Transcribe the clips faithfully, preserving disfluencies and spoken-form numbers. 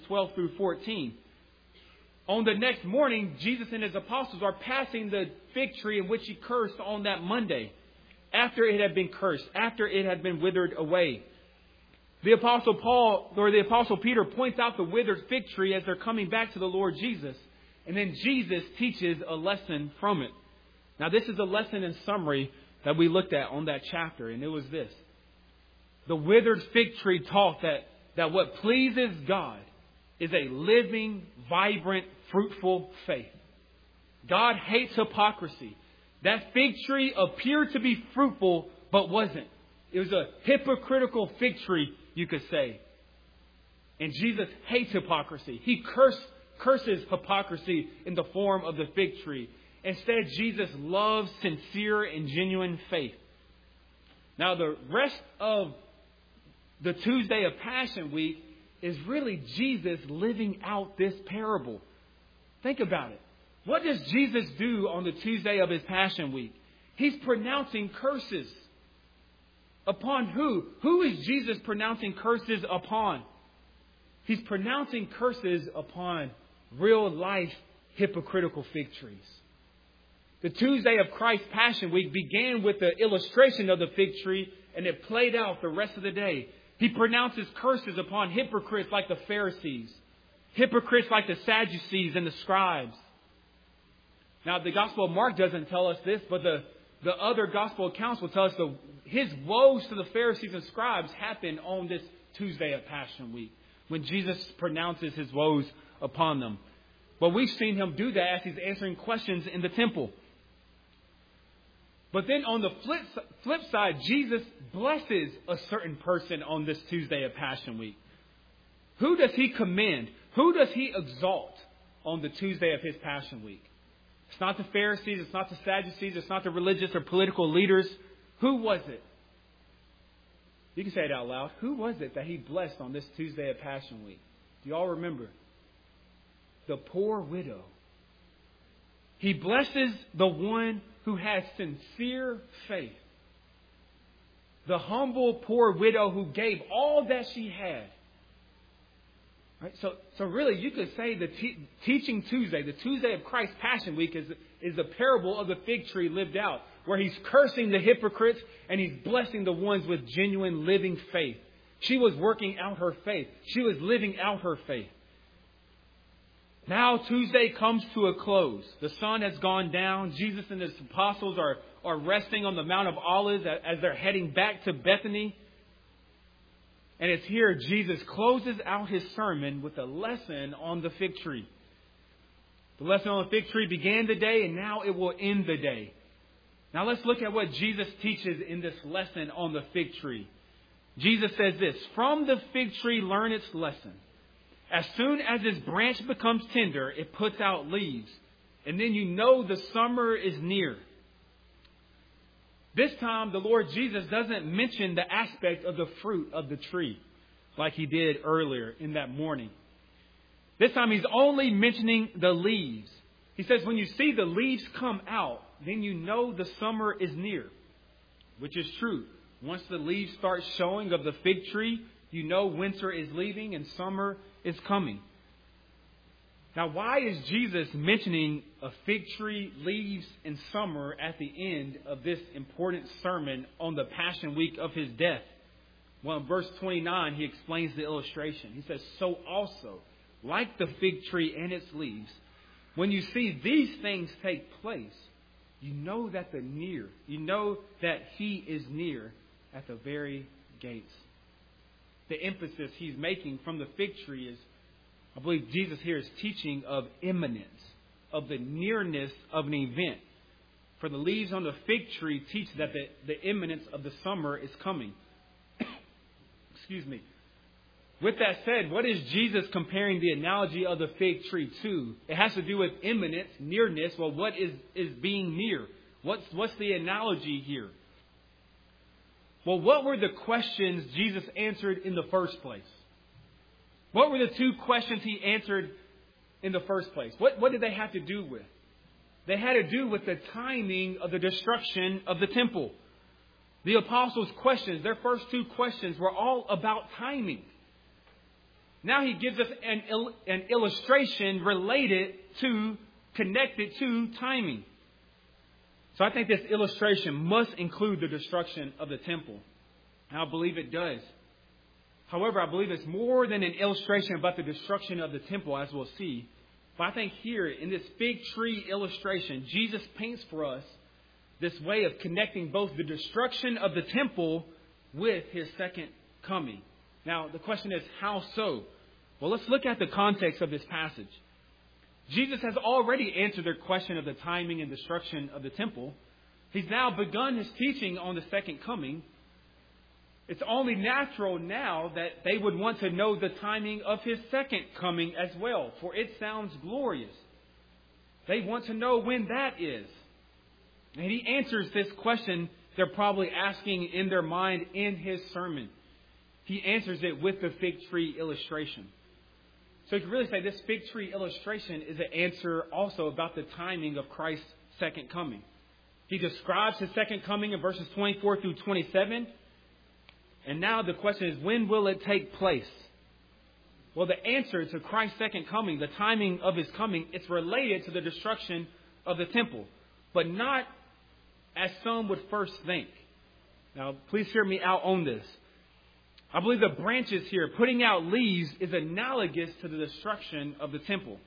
twelve through fourteen. On the next morning, Jesus and his apostles are passing the fig tree in which he cursed on that Monday, after it had been cursed, after it had been withered away. The Apostle Paul, or the Apostle Peter, points out the withered fig tree as they're coming back to the Lord Jesus. And then Jesus teaches a lesson from it. Now, this is a lesson in summary that we looked at on that chapter, and it was this. The withered fig tree taught that, that what pleases God is a living, vibrant, fruitful faith. God hates hypocrisy. That fig tree appeared to be fruitful, but wasn't. It was a hypocritical fig tree, you could say. And Jesus hates hypocrisy. He curse, curses hypocrisy in the form of the fig tree. Instead, Jesus loves sincere and genuine faith. Now, the rest of the Tuesday of Passion Week is really Jesus living out this parable. Think about it. What does Jesus do on the Tuesday of his Passion Week? He's pronouncing curses. Upon who? Who is Jesus pronouncing curses upon? He's pronouncing curses upon real life hypocritical fig trees. The Tuesday of Christ's Passion Week began with the illustration of the fig tree, and it played out the rest of the day. He pronounces curses upon hypocrites like the Pharisees, hypocrites like the Sadducees and the scribes. Now, the Gospel of Mark doesn't tell us this, but the, the other Gospel accounts will tell us the, his woes to the Pharisees and scribes happened on this Tuesday of Passion Week, when Jesus pronounces his woes upon them. But we've seen him do that as he's answering questions in the temple. But then on the flip, flip side, Jesus blesses a certain person on this Tuesday of Passion Week. Who does he commend? Who does he exalt on the Tuesday of his Passion Week? It's not the Pharisees. It's not the Sadducees. It's not the religious or political leaders. Who was it? You can say it out loud. Who was it that he blessed on this Tuesday of Passion Week? Do you all remember? The poor widow. He blesses the one who has sincere faith. The humble poor widow who gave all that she had. Right? So, so really, you could say the te- Teaching Tuesday, the Tuesday of Christ's Passion Week, is, is the parable of the fig tree lived out, where he's cursing the hypocrites and he's blessing the ones with genuine living faith. She was working out her faith. She was living out her faith. Now Tuesday comes to a close. The sun has gone down. Jesus and his apostles are, are resting on the Mount of Olives as they're heading back to Bethany. And it's here Jesus closes out his sermon with a lesson on the fig tree. The lesson on the fig tree began the day, and now it will end the day. Now let's look at what Jesus teaches in this lesson on the fig tree. Jesus says this, "From the fig tree learn its lesson. As soon as its branch becomes tender, it puts out leaves. And then you know the summer is near." This time, the Lord Jesus doesn't mention the aspect of the fruit of the tree like he did earlier in that morning. This time, he's only mentioning the leaves. He says, when you see the leaves come out, then you know the summer is near, which is true. Once the leaves start showing of the fig tree, you know winter is leaving and summer is coming. Now, why is Jesus mentioning a fig tree, leaves, and summer at the end of this important sermon on the Passion Week of his death? Well, in verse twenty-nine, he explains the illustration. He says, "So also, like the fig tree and its leaves, when you see these things take place, you know that the near, you know that he is near at the very gates." The emphasis he's making from the fig tree is, I believe Jesus here is teaching of imminence, of the nearness of an event. For the leaves on the fig tree teach that the, the imminence of the summer is coming. Excuse me. With that said, what is Jesus comparing the analogy of the fig tree to? It has to do with imminence, nearness. Well, what is, is being near? What's, what's the analogy here? Well, what were the questions Jesus answered in the first place? What were the two questions he answered in the first place? What, what did they have to do with? They had to do with the timing of the destruction of the temple. The apostles' questions, their first two questions, were all about timing. Now he gives us an, il- an illustration related to, connected to timing. So I think this illustration must include the destruction of the temple. And I believe it does. However, I believe it's more than an illustration about the destruction of the temple, as we'll see. But I think here, in this fig tree illustration, Jesus paints for us this way of connecting both the destruction of the temple with his second coming. Now, the question is, how so? Well, let's look at the context of this passage. Jesus has already answered their question of the timing and destruction of the temple. He's now begun his teaching on the second coming. It's only natural now that they would want to know the timing of his second coming as well, for it sounds glorious. They want to know when that is. And he answers this question they're probably asking in their mind in his sermon. He answers it with the fig tree illustration. So you can really say this fig tree illustration is an answer also about the timing of Christ's second coming. He describes his second coming in verses twenty-four through twenty-seven. And now the question is, when will it take place? Well, the answer to Christ's second coming, the timing of his coming, it's related to the destruction of the temple, but not as some would first think. Now, please hear me out on this. I believe the branches here, putting out leaves, is analogous to the destruction of the temple.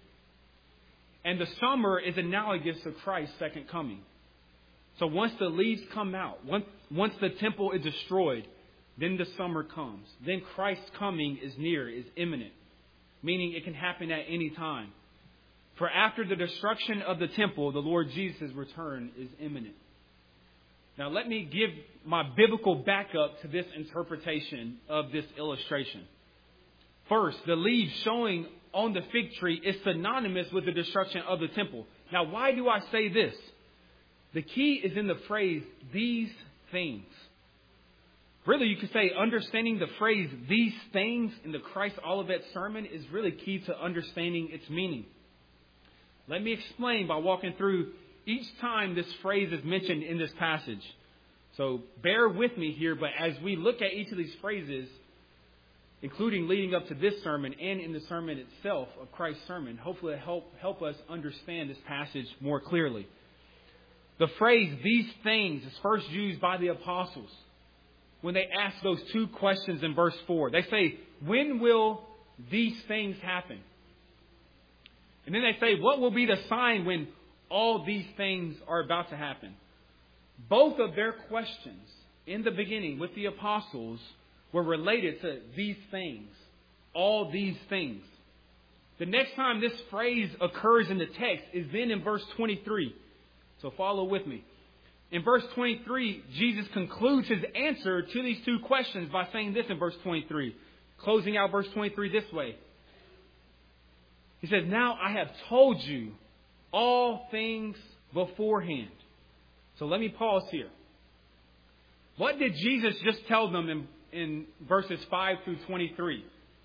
And the summer is analogous to Christ's second coming. So once the leaves come out, once, once the temple is destroyed, then the summer comes. Then Christ's coming is near, is imminent, meaning it can happen at any time. For after the destruction of the temple, the Lord Jesus' return is imminent. Now, let me give my biblical backup to this interpretation of this illustration. First, the leaves showing on the fig tree is synonymous with the destruction of the temple. Now, why do I say this? The key is in the phrase, these things. Really, you could say understanding the phrase, these things, in the Christ Olivet sermon is really key to understanding its meaning. Let me explain by walking through each time this phrase is mentioned in this passage. So bear with me here, but as we look at each of these phrases, including leading up to this sermon and in the sermon itself of Christ's sermon, hopefully it'll help, help us understand this passage more clearly. The phrase, these things, is first used by the apostles when they ask those two questions in verse four. They say, when will these things happen? And then they say, what will be the sign when all these things are about to happen? Both of their questions in the beginning with the apostles were related to these things, all these things. The next time this phrase occurs in the text is then in verse twenty-three. So follow with me. In verse twenty-three, Jesus concludes his answer to these two questions by saying this in verse twenty-three, closing out verse twenty-three this way. He says, now I have told you all things beforehand. So let me pause here. What did Jesus just tell them in, in verses five through twenty-three?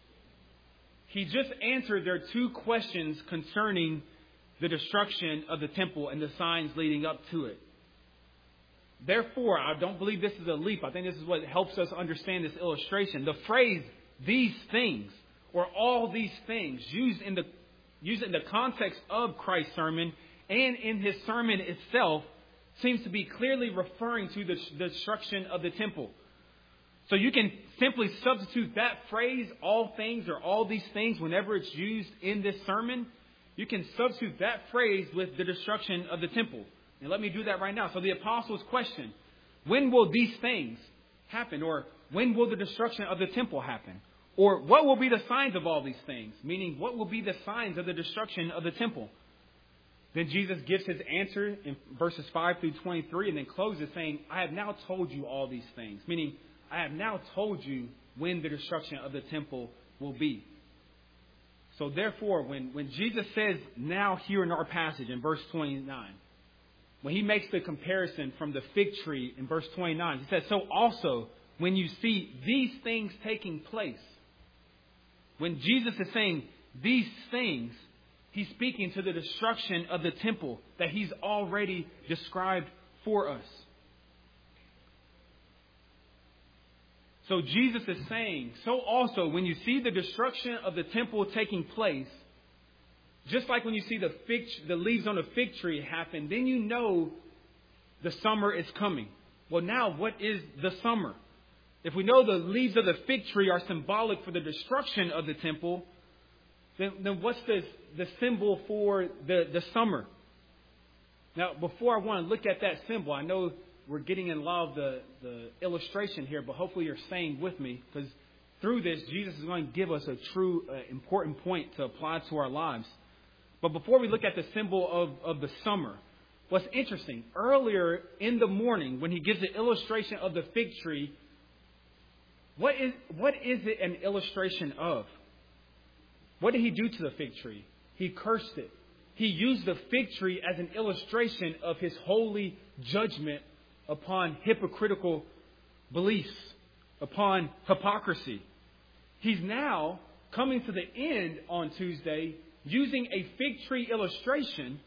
He just answered their two questions concerning the destruction of the temple and the signs leading up to it. Therefore, I don't believe this is a leap. I think this is what helps us understand this illustration. The phrase, these things, or all these things, used in the used in the context of Christ's sermon and in his sermon itself, seems to be clearly referring to the destruction of the temple. So you can simply substitute that phrase, all things or all these things, whenever it's used in this sermon. You can substitute that phrase with the destruction of the temple. And let me do that right now. So the apostles' question, when will these things happen? Or when will the destruction of the temple happen? Or what will be the signs of all these things? Meaning, what will be the signs of the destruction of the temple? Then Jesus gives his answer in verses five through twenty-three and then closes saying, I have now told you all these things. Meaning, I have now told you when the destruction of the temple will be. So therefore, when, when Jesus says now here in our passage in verse twenty-nine, when he makes the comparison from the fig tree in verse twenty-nine, he says, so also when you see these things taking place, when Jesus is saying these things, he's speaking to the destruction of the temple that he's already described for us. So Jesus is saying, so also when you see the destruction of the temple taking place, just like when you see the fig, the leaves on a fig tree happen, then you know the summer is coming. Well, now what is the summer? If we know the leaves of the fig tree are symbolic for the destruction of the temple, then, then what's the, the symbol for the, the summer? Now, before I want to look at that symbol, I know we're getting in love of the, the illustration here, but hopefully you're staying with me, because through this, Jesus is going to give us a true, uh, important point to apply to our lives. But before we look at the symbol of, of the summer, what's interesting, earlier in the morning, when he gives the illustration of the fig tree, what is, what is it an illustration of? What did he do to the fig tree? He cursed it. He used the fig tree as an illustration of his holy judgment upon hypocritical beliefs, upon hypocrisy. He's now coming to the end on Tuesday using a fig tree illustration,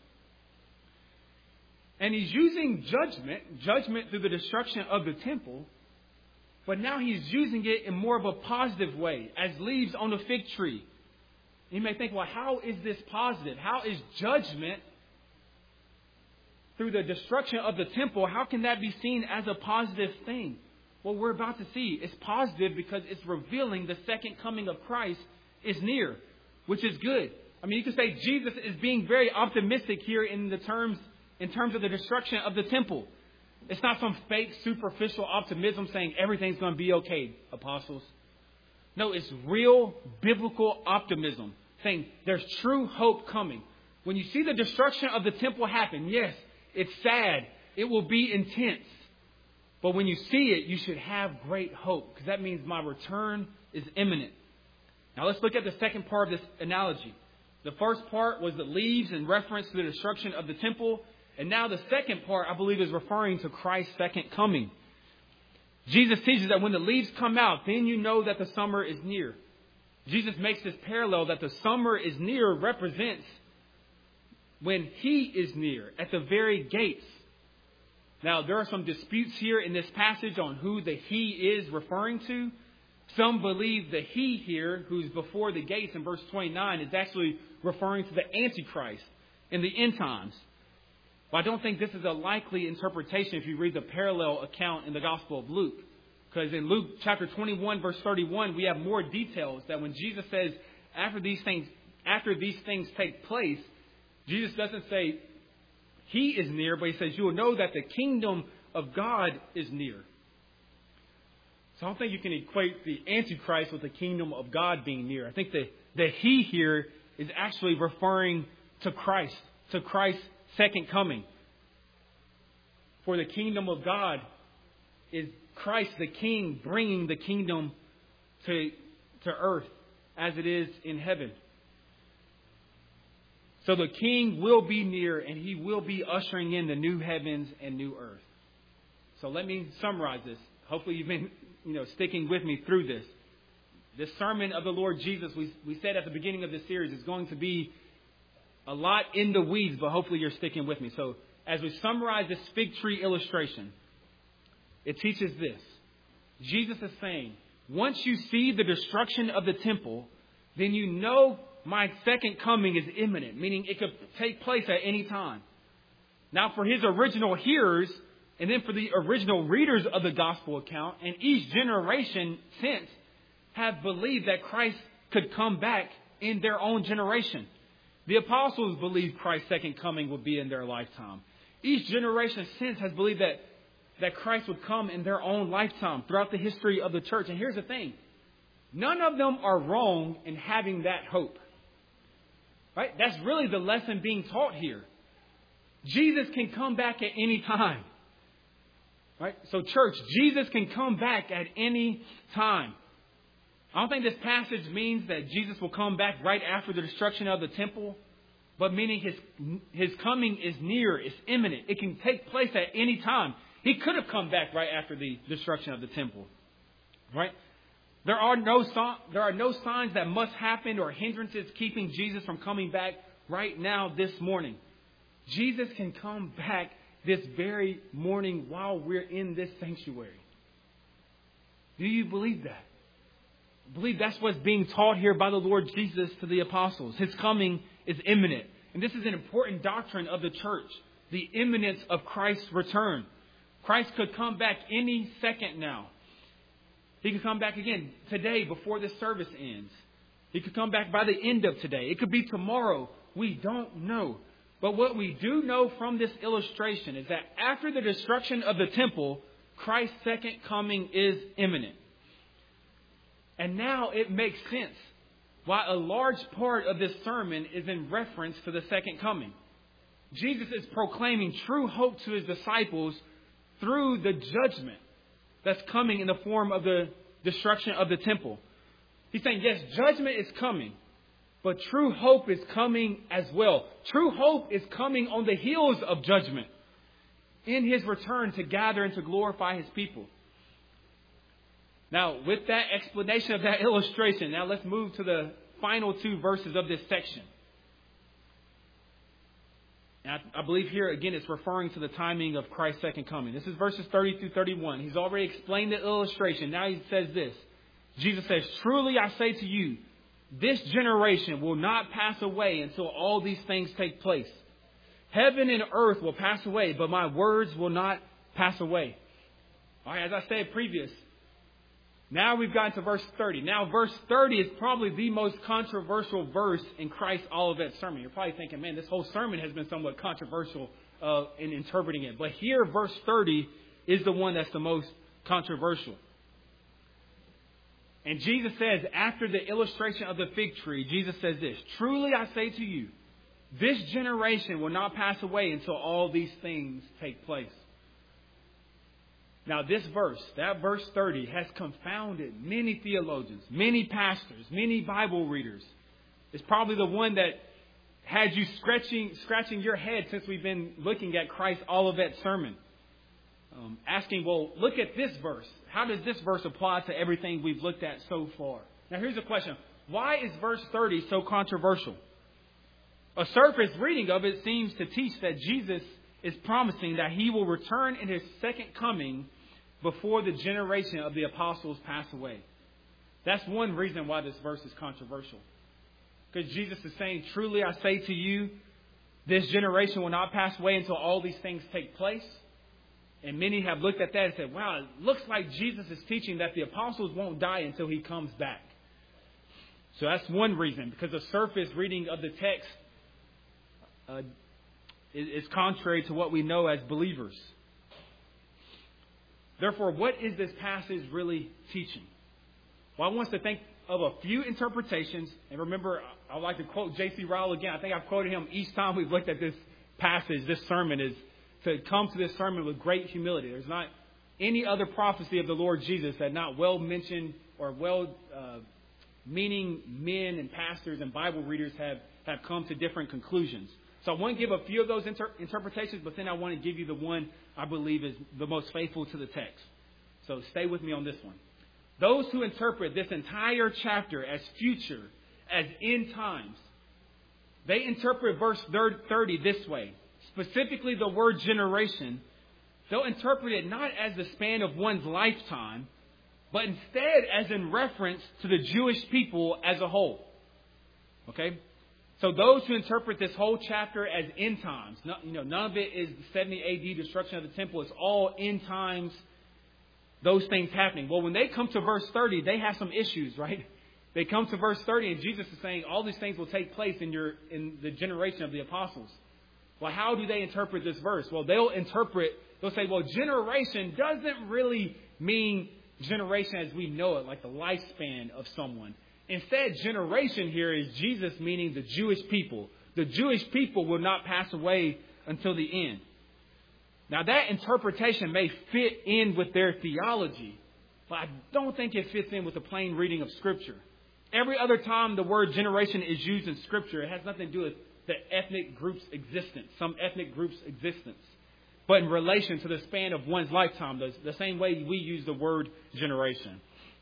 and he's using judgment, judgment through the destruction of the temple, but now he's using it in more of a positive way, as leaves on a fig tree. You may think, well, how is this positive? How is judgment through the destruction of the temple, how can that be seen as a positive thing? Well, we're about to see. It's positive because it's revealing the second coming of Christ is near, which is good. I mean, you could say Jesus is being very optimistic here in the terms, in terms of the destruction of the temple. It's not some fake, superficial optimism saying everything's going to be okay, apostles. No, it's real biblical optimism saying there's true hope coming. When you see the destruction of the temple happen, yes, it's sad. It will be intense. But when you see it, you should have great hope, because that means my return is imminent. Now let's look at the second part of this analogy. The first part was the leaves in reference to the destruction of the temple. And now the second part, I believe, is referring to Christ's second coming. Jesus teaches that when the leaves come out, then you know that the summer is near. Jesus makes this parallel that the summer is near represents when he is near at the very gates. Now, there are some disputes here in this passage on who the he is referring to. Some believe the he here, who's before the gates in verse twenty-nine, is actually referring to the Antichrist in the end times. But I don't think this is a likely interpretation if you read the parallel account in the Gospel of Luke. Because in Luke chapter twenty-one, verse thirty-one, we have more details that when Jesus says, after these things, after these things take place, Jesus doesn't say he is near, but he says you will know that the kingdom of God is near. So I don't think you can equate the Antichrist with the kingdom of God being near. I think the, the he here is actually referring to Christ, to Christ's second coming. For the kingdom of God is Christ the King bringing the kingdom to, to earth as it is in heaven. So the King will be near, and he will be ushering in the new heavens and new earth. So let me summarize this. Hopefully you've been, you know, sticking with me through this. This sermon of the Lord Jesus, we, we said at the beginning of this series, is going to be a lot in the weeds, but hopefully you're sticking with me. So as we summarize this fig tree illustration, it teaches this. Jesus is saying, once you see the destruction of the temple, then you know my second coming is imminent, meaning it could take place at any time. Now, for his original hearers, and then for the original readers of the gospel account, and each generation since have believed that Christ could come back in their own generation. The apostles believed Christ's second coming would be in their lifetime. Each generation since has believed that, that Christ would come in their own lifetime throughout the history of the church. And here's the thing. None of them are wrong in having that hope. Right? That's really the lesson being taught here. Jesus can come back at any time. Right? So church, Jesus can come back at any time. I don't think this passage means that Jesus will come back right after the destruction of the temple, but meaning his, his coming is near, it's imminent. It can take place at any time. He could have come back right after the destruction of the temple. Right? There are no there are no signs that must happen or hindrances keeping Jesus from coming back right now this morning. Jesus can come back this very morning while we're in this sanctuary. Do you believe that? I believe that's what's being taught here by the Lord Jesus to the apostles. His coming is imminent. And this is an important doctrine of the church. The imminence of Christ's return. Christ could come back any second now. He could come back again today before the service ends. He could come back by the end of today. It could be tomorrow. We don't know. But what we do know from this illustration is that after the destruction of the temple, Christ's second coming is imminent. And now it makes sense why a large part of this sermon is in reference to the second coming. Jesus is proclaiming true hope to his disciples through the judgment that's coming in the form of the destruction of the temple. He's saying, yes, judgment is coming, but true hope is coming as well. True hope is coming on the heels of judgment in his return to gather and to glorify his people. Now, with that explanation of that illustration, now let's move to the final two verses of this section. And I, I believe here, again, it's referring to the timing of Christ's second coming. This is verses thirty through thirty-one. He's already explained the illustration. Now he says this. Jesus says, truly I say to you, this generation will not pass away until all these things take place. Heaven and earth will pass away, but my words will not pass away. All right, as I said previous, now we've gotten to verse thirty. Now verse thirty is probably the most controversial verse in Christ's Olivet sermon. You're probably thinking, man, this whole sermon has been somewhat controversial uh, in interpreting it. But here, verse thirty is the one that's the most controversial. And Jesus says, after the illustration of the fig tree, Jesus says this, truly I say to you, this generation will not pass away until all these things take place. Now this verse, that verse thirty, has confounded many theologians, many pastors, many Bible readers. It's probably the one that had you scratching, scratching your head since we've been looking at Christ's Olivet sermon. Um, asking, well, look at this verse. How does this verse apply to everything we've looked at so far? Now here's a question. Why is verse thirty so controversial? A surface reading of it seems to teach that Jesus is promising that he will return in his second coming before the generation of the apostles pass away. That's one reason why this verse is controversial. Because Jesus is saying, truly I say to you, this generation will not pass away until all these things take place. And many have looked at that and said, wow, it looks like Jesus is teaching that the apostles won't die until he comes back. So that's one reason, because the surface reading of the text uh, is contrary to what we know as believers. Therefore, what is this passage really teaching? Well, I want us to think of a few interpretations. And remember, I would like to quote J C Ryle again. I think I've quoted him each time we've looked at this passage, this sermon, is to come to this sermon with great humility. There's not any other prophecy of the Lord Jesus that not well mentioned or well uh, meaning men and pastors and Bible readers have, have come to different conclusions. So I want to give a few of those inter- interpretations, but then I want to give you the one I believe is the most faithful to the text. So stay with me on this one. Those who interpret this entire chapter as future, as end times, they interpret verse thirty this way. Specifically the word generation, they'll interpret it not as the span of one's lifetime, but instead as in reference to the Jewish people as a whole. Okay? So those who interpret this whole chapter as end times, no, you know, none of it is the seventy A D destruction of the temple. It's all end times, those things happening. Well, when they come to verse thirty, they have some issues, right? They come to verse thirty and Jesus is saying all these things will take place in your in the generation of the apostles. Well, how do they interpret this verse? Well, they'll interpret, they'll say, well, generation doesn't really mean generation as we know it, like the lifespan of someone. Instead, generation here is Jesus meaning the Jewish people. The Jewish people will not pass away until the end. Now, that interpretation may fit in with their theology, but I don't think it fits in with the plain reading of Scripture. Every other time the word generation is used in Scripture, it has nothing to do with the ethnic group's existence, some ethnic group's existence, but in relation to the span of one's lifetime, the, the same way we use the word generation.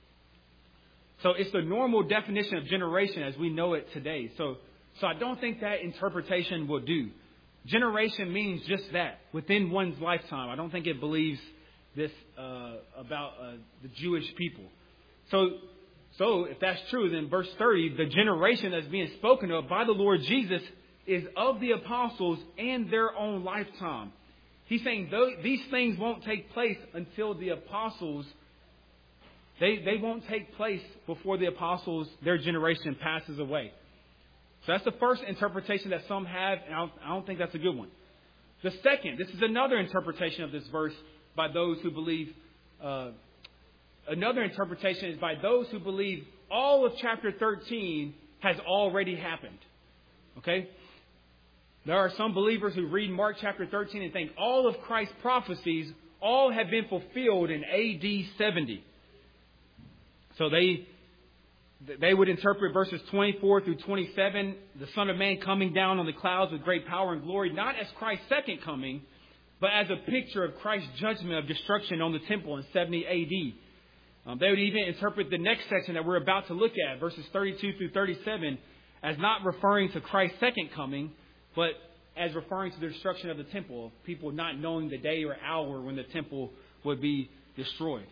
So it's the normal definition of generation as we know it today. So, so I don't think that interpretation will do. Generation means just that, within one's lifetime. I don't think it believes this uh, about uh, the Jewish people. So, so if that's true, then verse thirty, the generation that's being spoken of by the Lord Jesus is of the apostles and their own lifetime. He's saying these things won't take place until the apostles, they, they won't take place before the apostles, their generation passes away. So that's the first interpretation that some have, and I don't, I don't think that's a good one. The second, this is another interpretation of this verse by those who believe, uh, another interpretation is by those who believe all of chapter thirteen has already happened. Okay? There are some believers who read Mark chapter thirteen and think all of Christ's prophecies all have been fulfilled in A D seventy. So they they would interpret verses twenty-four through twenty-seven, the Son of Man coming down on the clouds with great power and glory, not as Christ's second coming, but as a picture of Christ's judgment of destruction on the temple in seventy A D. Um, they would even interpret the next section that we're about to look at, verses thirty-two through thirty-seven, as not referring to Christ's second coming, but as referring to the destruction of the temple, of people not knowing the day or hour when the temple would be destroyed.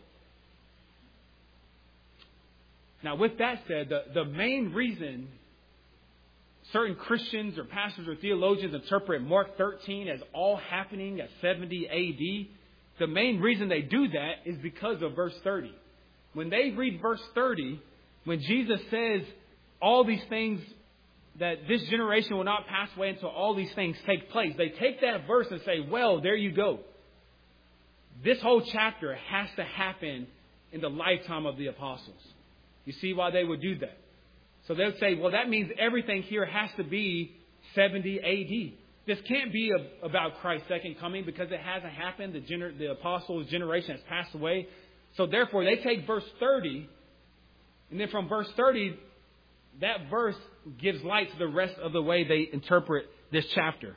Now, with that said, the, the main reason certain Christians or pastors or theologians interpret Mark thirteen as all happening at seventy A D, the main reason they do that is because of verse thirty. When they read verse thirty, when Jesus says all these things, that this generation will not pass away until all these things take place, they take that verse and say, well, there you go. This whole chapter has to happen in the lifetime of the apostles. You see why they would do that? So they would say, well, that means everything here has to be seventy A D. This can't be a, about Christ's second coming because it hasn't happened. The, gener- the apostles' generation has passed away. So therefore, they take verse thirty, and then from verse thirty, that verse gives light to the rest of the way they interpret this chapter.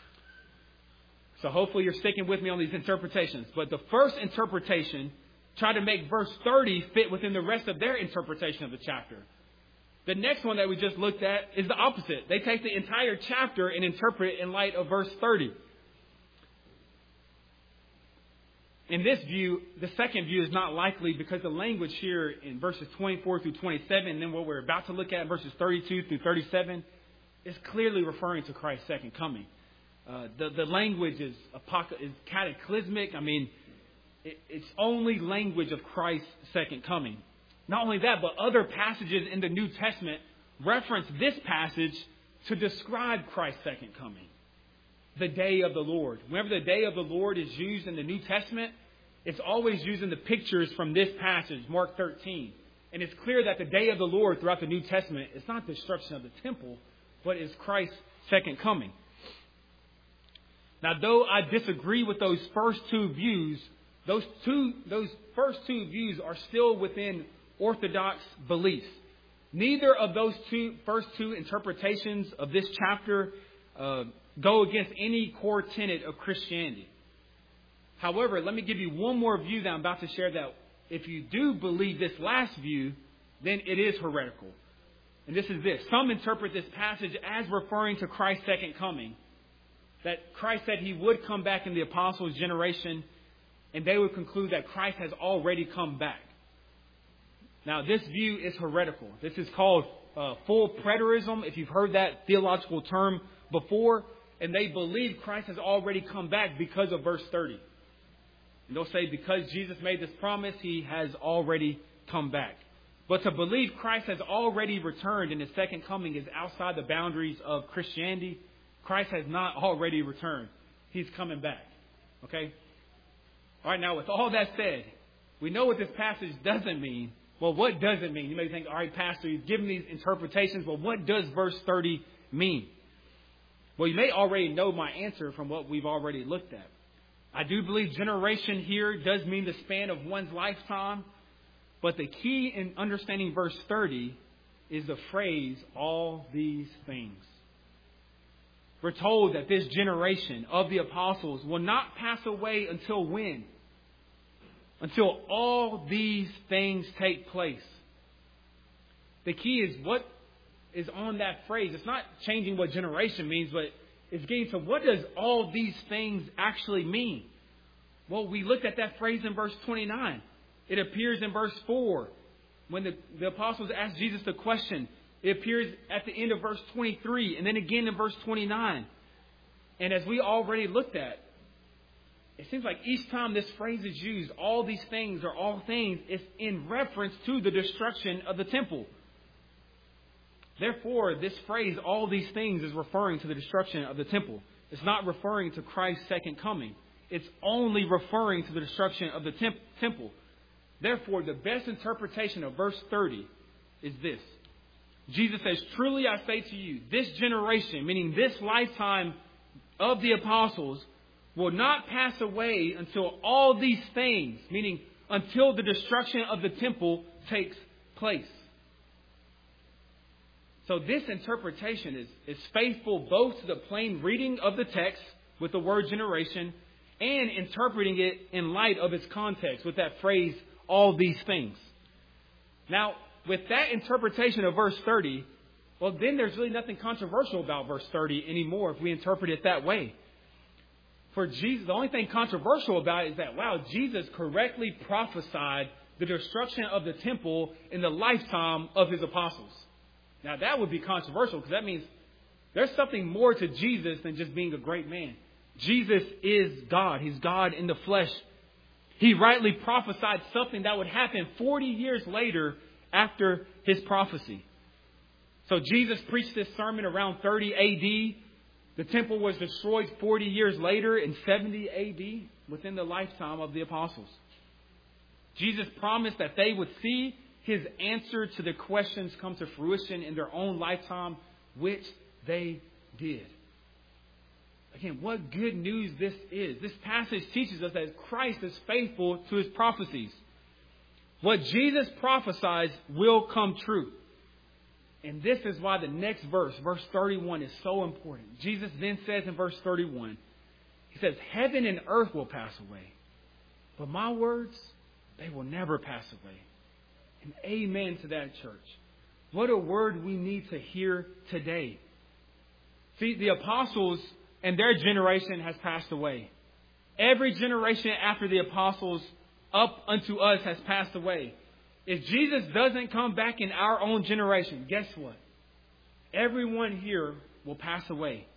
So hopefully you're sticking with me on these interpretations. But the first interpretation tried to make verse thirty fit within the rest of their interpretation of the chapter. The next one that we just looked at is the opposite. They take the entire chapter and interpret it in light of verse thirty. In this view, the second view is not likely because the language here in verses twenty-four through twenty-seven, and then what we're about to look at in verses thirty-two through thirty-seven, is clearly referring to Christ's second coming. Uh, the, the language is, apoc- is cataclysmic. I mean, it, it's only language of Christ's second coming. Not only that, but other passages in the New Testament reference this passage to describe Christ's second coming. The day of the Lord. Whenever the day of the Lord is used in the New Testament, it's always using the pictures from this passage, Mark thirteen. And it's clear that the day of the Lord throughout the New Testament is not the destruction of the temple, but is Christ's second coming. Now, though I disagree with those first two views, those two, those first two views are still within Orthodox beliefs. Neither of those two first two interpretations of this chapter uh, go against any core tenet of Christianity. However, let me give you one more view that I'm about to share that if you do believe this last view, then it is heretical. And this is this. Some interpret this passage as referring to Christ's second coming. That Christ said he would come back in the apostles' generation, and they would conclude that Christ has already come back. Now, this view is heretical. This is called uh, full preterism, if you've heard that theological term before. And they believe Christ has already come back because of verse thirty. And they'll say because Jesus made this promise, he has already come back. But to believe Christ has already returned in his second coming is outside the boundaries of Christianity. Christ has not already returned. He's coming back. Okay? All right, now with all that said, we know what this passage doesn't mean. Well, what does it mean? You may think, all right, Pastor, you've given these interpretations. Well, what does verse thirty mean? Well, you may already know my answer from what we've already looked at. I do believe generation here does mean the span of one's lifetime. But the key in understanding verse thirty is the phrase, all these things. We're told that this generation of the apostles will not pass away until when? Until all these things take place. The key is what is on that phrase. It's not changing what generation means, but it's getting to what does all these things actually mean? Well, we looked at that phrase in verse twenty-nine. It appears in verse four. When the, the apostles asked Jesus the question, it appears at the end of verse twenty-three and then again in verse twenty-nine. And as we already looked at, it seems like each time this phrase is used, all these things or all things is in reference to the destruction of the temple. Therefore, this phrase, all these things, is referring to the destruction of the temple. It's not referring to Christ's second coming. It's only referring to the destruction of the temp- temple. Therefore, the best interpretation of verse thirty is this. Jesus says, truly I say to you, this generation, meaning this lifetime of the apostles, will not pass away until all these things, meaning until the destruction of the temple takes place. So this interpretation is, is faithful both to the plain reading of the text with the word generation and interpreting it in light of its context with that phrase, all these things. Now, with that interpretation of verse thirty, well, then there's really nothing controversial about verse thirty anymore if we interpret it that way. For Jesus, the only thing controversial about it is that, wow, Jesus correctly prophesied the destruction of the temple in the lifetime of his apostles. Now, that would be controversial because that means there's something more to Jesus than just being a great man. Jesus is God. He's God in the flesh. He rightly prophesied something that would happen forty years later after his prophecy. So Jesus preached this sermon around thirty A D. The temple was destroyed forty years later in seventy A D within the lifetime of the apostles. Jesus promised that they would see his answer to the questions come to fruition in their own lifetime, which they did. Again, what good news this is. This passage teaches us that Christ is faithful to his prophecies. What Jesus prophesies will come true. And this is why the next verse, verse thirty-one, is so important. Jesus then says in verse thirty-one, he says, heaven and earth will pass away, but my words, they will never pass away. And amen to that, church. What a word we need to hear today. See, the apostles and their generation has passed away. Every generation after the apostles up unto us has passed away. If Jesus doesn't come back in our own generation, guess what? Everyone here will pass away.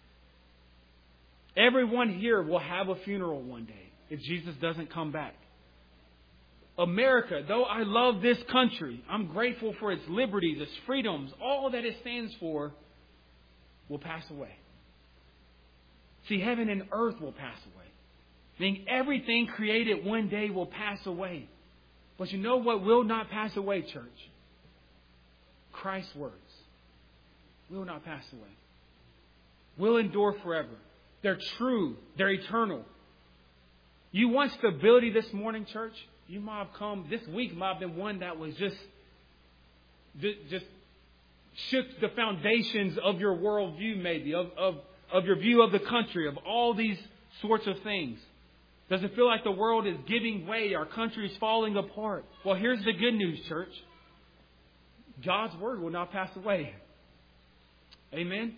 Everyone here will have a funeral one day if Jesus doesn't come back. America, though I love this country, I'm grateful for its liberties, its freedoms, all that it stands for, will pass away. See, heaven and earth will pass away. Meaning everything created one day will pass away. But you know what will not pass away, church? Christ's words will not pass away. Will endure forever. They're true. They're eternal. You want stability this morning, church? You might have come, this week might have been one that was just, just shook the foundations of your worldview, maybe, of, of, of your view of the country, of all these sorts of things. Does it feel like the world is giving way? Our country is falling apart? Well, here's the good news, church. God's word will not pass away. Amen?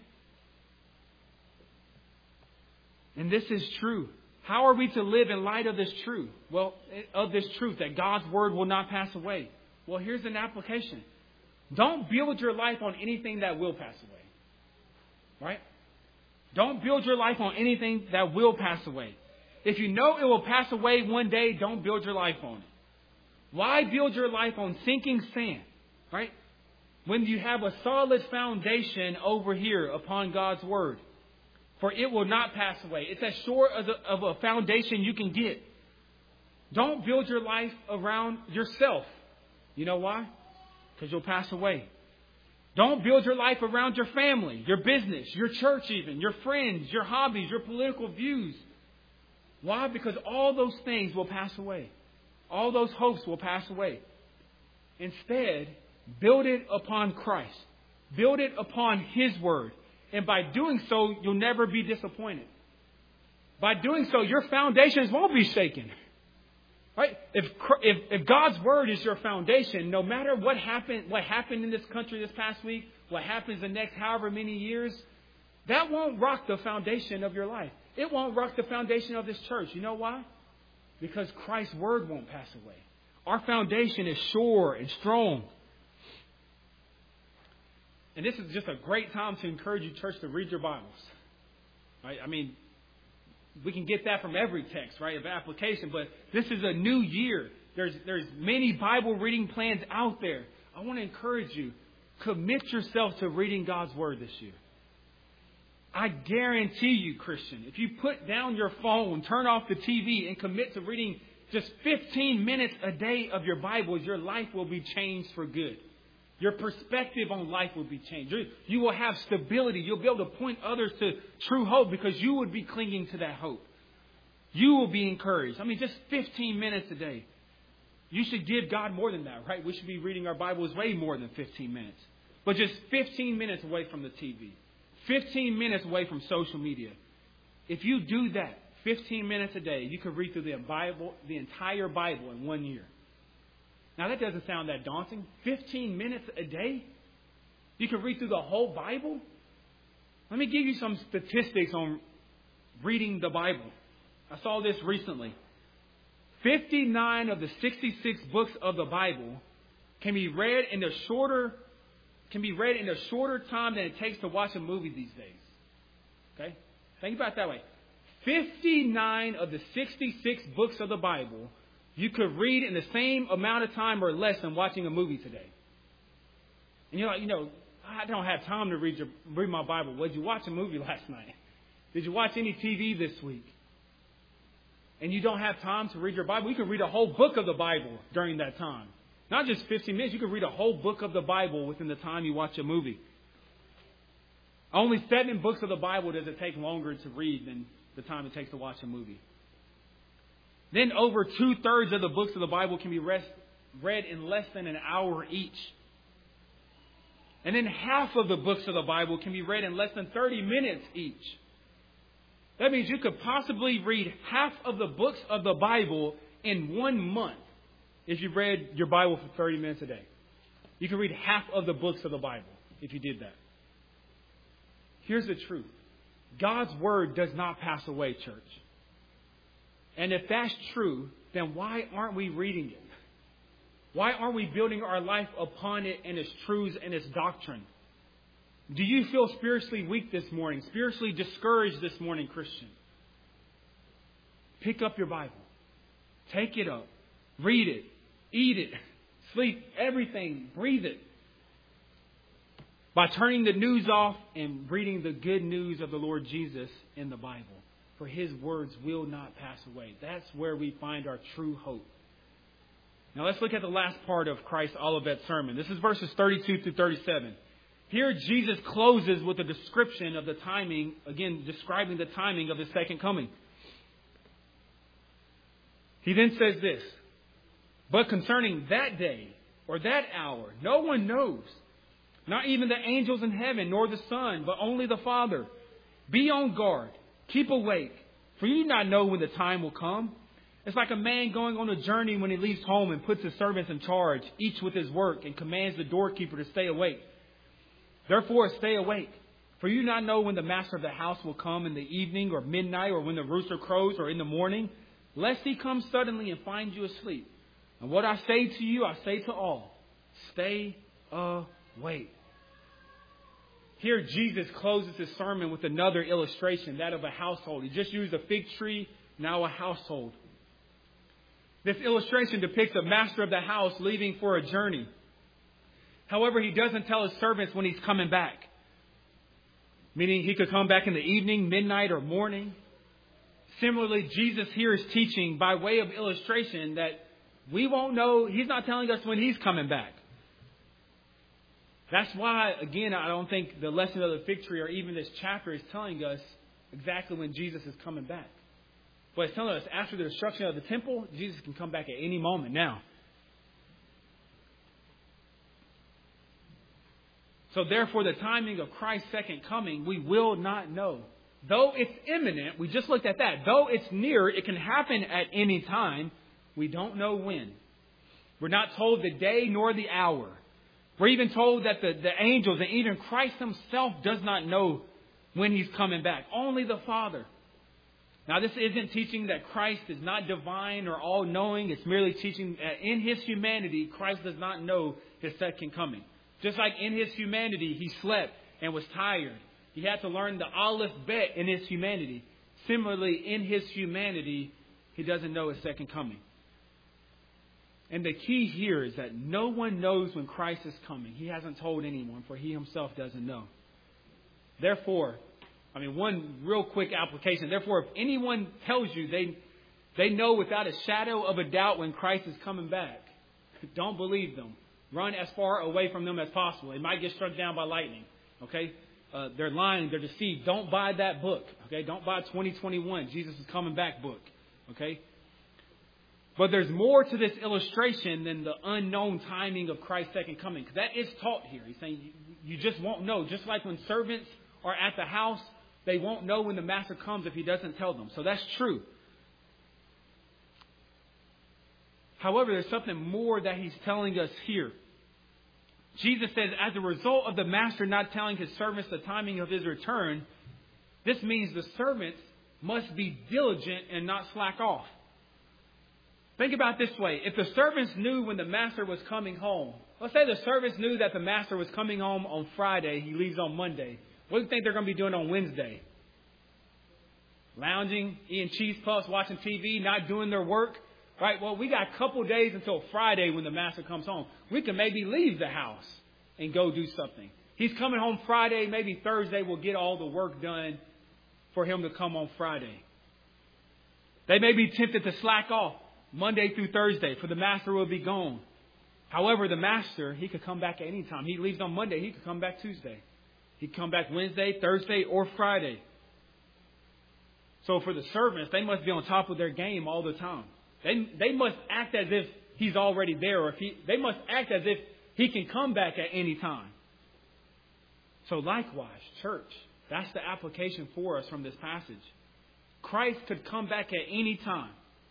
And this is true. How are we to live in light of this truth? Well, of this truth that God's word will not pass away. Well, here's an application. Don't build your life on anything that will pass away. Right? Don't build your life on anything that will pass away. If you know it will pass away one day, don't build your life on it. Why build your life on sinking sand? Right? When you have a solid foundation over here upon God's word. For it will not pass away. It's as short of a, of a foundation you can get. Don't build your life around yourself. You know why? Because you'll pass away. Don't build your life around your family, your business, your church even, your friends, your hobbies, your political views. Why? Because all those things will pass away. All those hopes will pass away. Instead, build it upon Christ. Build it upon His word. And by doing so, you'll never be disappointed. By doing so, your foundations won't be shaken. Right? If, if if God's word is your foundation, no matter what happened, what happened in this country this past week, what happens the next however many years, that won't rock the foundation of your life. It won't rock the foundation of this church. You know why? Because Christ's word won't pass away. Our foundation is sure and strong. And this is just a great time to encourage you, church, to read your Bibles. Right? I mean, we can get that from every text, right, of application. But this is a new year. There's there's many Bible reading plans out there. I want to encourage you, commit yourself to reading God's word this year. I guarantee you, Christian, if you put down your phone, turn off the T V, and commit to reading just fifteen minutes a day of your Bible, your life will be changed for good. Your perspective on life will be changed. You, you will have stability. You'll be able to point others to true hope because you would be clinging to that hope. You will be encouraged. I mean, just fifteen minutes a day. You should give God more than that, right? We should be reading our Bibles way more than fifteen minutes. But just fifteen minutes away from the T V. fifteen minutes away from social media. If you do that, fifteen minutes a day, you could read through the Bible, the entire Bible in one year. Now, that doesn't sound that daunting. fifteen minutes a day? You can read through the whole Bible? Let me give you some statistics on reading the Bible. I saw this recently. fifty-nine of the sixty-six books of the Bible can be read in a shorter can be read in a shorter time than it takes to watch a movie these days. Okay? Think about it that way. fifty-nine of the sixty-six books of the Bible you could read in the same amount of time or less than watching a movie today. And you're like, you know, I don't have time to read your, read my Bible. Well, did you watch a movie last night? Did you watch any T V this week? And you don't have time to read your Bible? You can read a whole book of the Bible during that time. Not just fifteen minutes. You can read a whole book of the Bible within the time you watch a movie. Only seven books of the Bible does it take longer to read than the time it takes to watch a movie. Then over two-thirds of the books of the Bible can be rest, read in less than an hour each. And then half of the books of the Bible can be read in less than thirty minutes each. That means you could possibly read half of the books of the Bible in one month if you read your Bible for thirty minutes a day. You could read half of the books of the Bible if you did that. Here's the truth. God's word does not pass away, church. And if that's true, then why aren't we reading it? Why aren't we building our life upon it and its truths and its doctrine? Do you feel spiritually weak this morning? Spiritually discouraged this morning, Christian? Pick up your Bible. Take it up. Read it. Eat it. Sleep. Everything. Breathe it. By turning the news off and reading the good news of the Lord Jesus in the Bible. For His words will not pass away. That's where we find our true hope. Now let's look at the last part of Christ's Olivet sermon. This is verses thirty-two through thirty-seven. Here Jesus closes with a description of the timing, again describing the timing of His second coming. He then says this, but concerning that day or that hour, no one knows, not even the angels in heaven, nor the Son, but only the Father. Be on guard. Keep awake, for you do not know when the time will come. It's like a man going on a journey when he leaves home and puts his servants in charge, each with his work, and commands the doorkeeper to stay awake. Therefore, stay awake, for you do not know when the master of the house will come in the evening or midnight or when the rooster crows or in the morning, lest he come suddenly and find you asleep. And what I say to you, I say to all, stay awake. Here, Jesus closes his sermon with another illustration, that of a household. He just used a fig tree, now a household. This illustration depicts a master of the house leaving for a journey. However, he doesn't tell his servants when he's coming back. Meaning he could come back in the evening, midnight, or morning. Similarly, Jesus here is teaching by way of illustration that we won't know. He's not telling us when he's coming back. That's why, again, I don't think the lesson of the fig tree or even this chapter is telling us exactly when Jesus is coming back. But it's telling us after the destruction of the temple, Jesus can come back at any moment now. So therefore, the timing of Christ's second coming, we will not know. Though it's imminent, we just looked at that. Though it's near, it can happen at any time. We don't know when. We're not told the day nor the hour. We're even told that the, the angels and even Christ himself does not know when he's coming back. Only the Father. Now, this isn't teaching that Christ is not divine or all-knowing. It's merely teaching that in His humanity, Christ does not know His second coming. Just like in His humanity, He slept and was tired. He had to learn the Aleph Bet in His humanity. Similarly, in His humanity, He doesn't know His second coming. And the key here is that no one knows when Christ is coming. He hasn't told anyone, for He Himself doesn't know. Therefore, I mean, one real quick application. Therefore, if anyone tells you they they know without a shadow of a doubt when Christ is coming back, don't believe them. Run as far away from them as possible. They might get struck down by lightning. Okay? Uh, they're lying. They're deceived. Don't buy that book. Okay? Don't buy twenty twenty-one, Jesus is coming back book. Okay? But there's more to this illustration than the unknown timing of Christ's second coming. Because that is taught here. He's saying you, you just won't know. Just like when servants are at the house, they won't know when the master comes if he doesn't tell them. So that's true. However, there's something more that he's telling us here. Jesus says, as a result of the master not telling his servants the timing of his return, this means the servants must be diligent and not slack off. Think about it this way. If the servants knew when the master was coming home, let's say the servants knew that the master was coming home on Friday, he leaves on Monday. What do you think they're going to be doing on Wednesday? Lounging, eating cheese puffs, watching T V, not doing their work. Right? Well, we got a couple days until Friday when the master comes home. We can maybe leave the house and go do something. He's coming home Friday. Maybe Thursday we'll get all the work done for him to come on Friday. They may be tempted to slack off Monday through Thursday, for the master will be gone. However, the master, he could come back at any time. He leaves on Monday. He could come back Tuesday. He could come back Wednesday, Thursday, or Friday. So for the servants, they must be on top of their game all the time. They they must act as if he's already there, or if he, they must act as if he can come back at any time. So likewise, church, that's the application for us from this passage. Christ could come back at any time.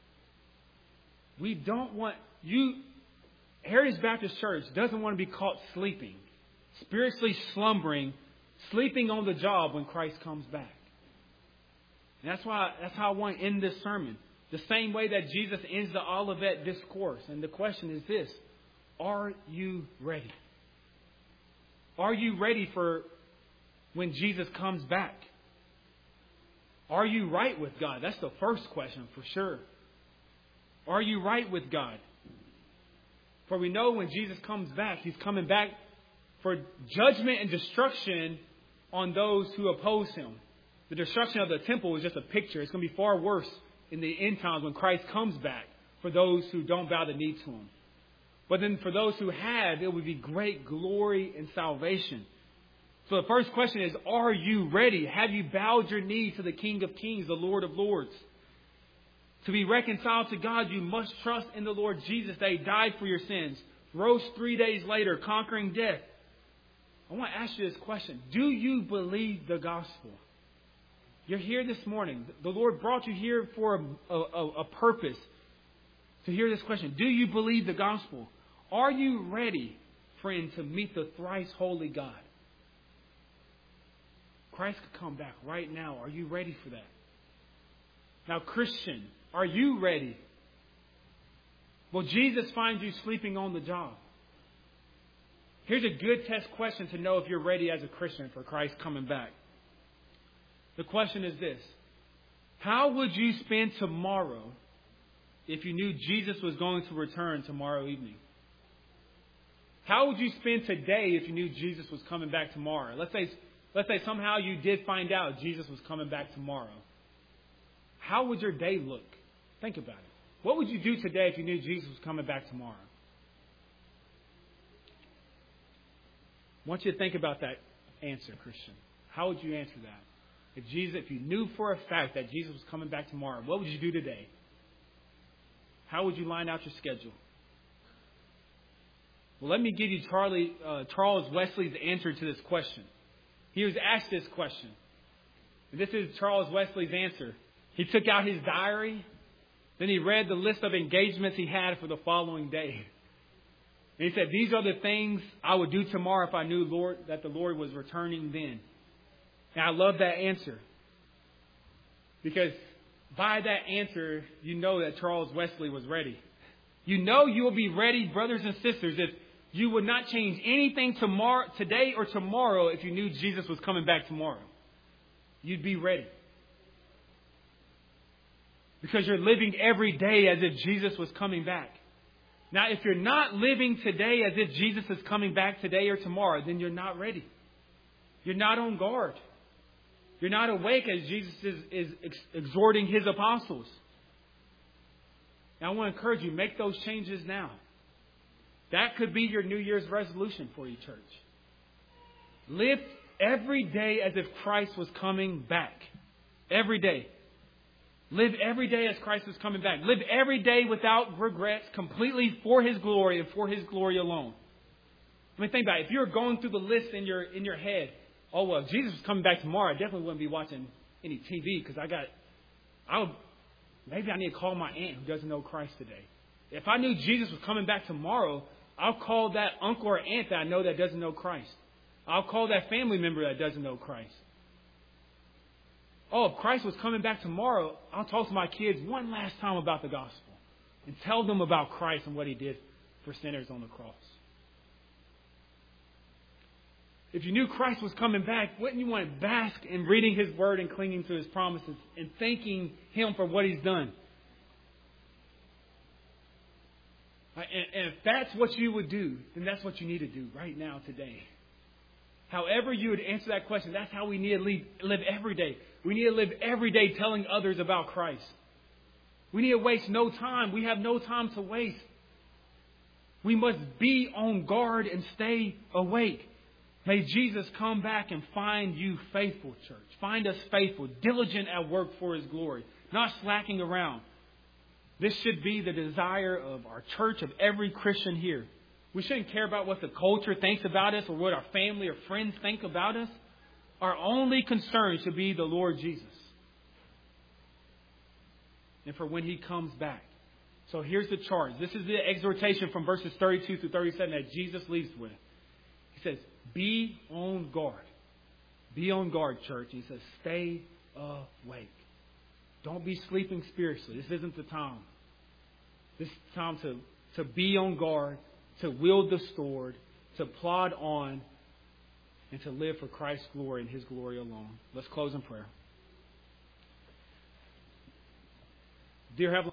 We don't want you. Heritage Baptist Church doesn't want to be caught sleeping, spiritually slumbering, sleeping on the job when Christ comes back. And that's why that's how I want to end this sermon. The same way that Jesus ends the Olivet Discourse. And the question is this: are you ready? Are you ready for when Jesus comes back? Are you right with God? That's the first question for sure. Are you right with God? For we know when Jesus comes back, He's coming back for judgment and destruction on those who oppose Him. The destruction of the temple is just a picture. It's going to be far worse in the end times when Christ comes back for those who don't bow the knee to Him. But then for those who have, it would be great glory and salvation. So the first question is, are you ready? Have you bowed your knee to the King of Kings, the Lord of Lords? To be reconciled to God, you must trust in the Lord Jesus that He died for your sins, rose three days later, conquering death. I want to ask you this question. Do you believe the gospel? You're here this morning. The Lord brought you here for a, a, a purpose. To hear this question. Do you believe the gospel? Are you ready, friend, to meet the thrice holy God? Christ could come back right now. Are you ready for that? Now, Christian, are you ready? Will Jesus find you sleeping on the job? Here's a good test question to know if you're ready as a Christian for Christ coming back. The question is this: how would you spend tomorrow if you knew Jesus was going to return tomorrow evening? How would you spend today if you knew Jesus was coming back tomorrow? Let's say, let's say somehow you did find out Jesus was coming back tomorrow. How would your day look? Think about it. What would you do today if you knew Jesus was coming back tomorrow? I want you to think about that answer, Christian. How would you answer that? If Jesus, if you knew for a fact that Jesus was coming back tomorrow, what would you do today? How would you line out your schedule? Well, let me give you Charlie, uh, Charles Wesley's answer to this question. He was asked this question. And this is Charles Wesley's answer. He took out his diary. Then he read the list of engagements he had for the following day. And he said, these are the things I would do tomorrow if I knew Lord that the Lord was returning then. And I love that answer. Because by that answer, you know that Charles Wesley was ready. You know you will be ready, brothers and sisters, if you would not change anything tomorrow, today or tomorrow if you knew Jesus was coming back tomorrow. You'd be ready. Because you're living every day as if Jesus was coming back. Now, if you're not living today as if Jesus is coming back today or tomorrow, then you're not ready. You're not on guard. You're not awake as Jesus is, is ex- exhorting His apostles. Now, I want to encourage you, make those changes now. That could be your New Year's resolution for you, church. Live every day as if Christ was coming back. Every day. Live every day as Christ was coming back. Live every day without regrets, completely for His glory and for His glory alone. I mean, think about it. If you're going through the list in your in your head, oh, well, if Jesus was coming back tomorrow, I definitely wouldn't be watching any T V because I got, I would, maybe I need to call my aunt who doesn't know Christ today. If I knew Jesus was coming back tomorrow, I'll call that uncle or aunt that I know that doesn't know Christ. I'll call that family member that doesn't know Christ. Oh, if Christ was coming back tomorrow, I'll talk to my kids one last time about the gospel and tell them about Christ and what He did for sinners on the cross. If you knew Christ was coming back, wouldn't you want to bask in reading His word and clinging to His promises and thanking Him for what He's done? And, and if that's what you would do, then that's what you need to do right now, today. However you would answer that question, that's how we need to live, live every day. We need to live every day telling others about Christ. We need to waste no time. We have no time to waste. We must be on guard and stay awake. May Jesus come back and find you faithful, church. Find us faithful, diligent at work for His glory, not slacking around. This should be the desire of our church, of every Christian here. We shouldn't care about what the culture thinks about us or what our family or friends think about us. Our only concern should be the Lord Jesus. And for when He comes back. So here's the charge. This is the exhortation from verses thirty-two through thirty-seven that Jesus leaves with. He says, be on guard. Be on guard, church. He says, stay awake. Don't be sleeping spiritually. This isn't the time. This is the time to, to be on guard, to wield the sword, to plod on, and to live for Christ's glory and His glory alone. Let's close in prayer. Dear Heavenly